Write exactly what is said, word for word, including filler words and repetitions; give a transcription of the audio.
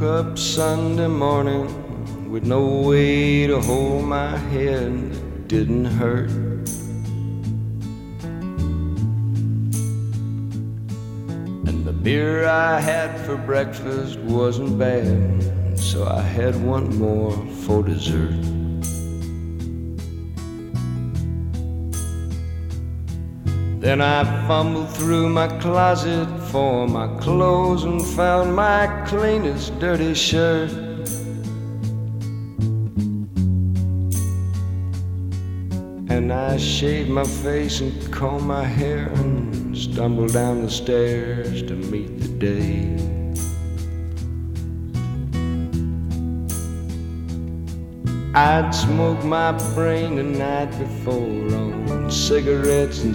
Woke up Sunday morning with no way to hold my head that didn't hurt. And the beer I had for breakfast wasn't bad, so I had one more for dessert. Then I fumbled through my closet for my clothes and found my cleanest dirty shirt. And I shaved my face and combed my hair and stumbled down the stairs to meet the day. I'd smoked my brain the night before on cigarettes and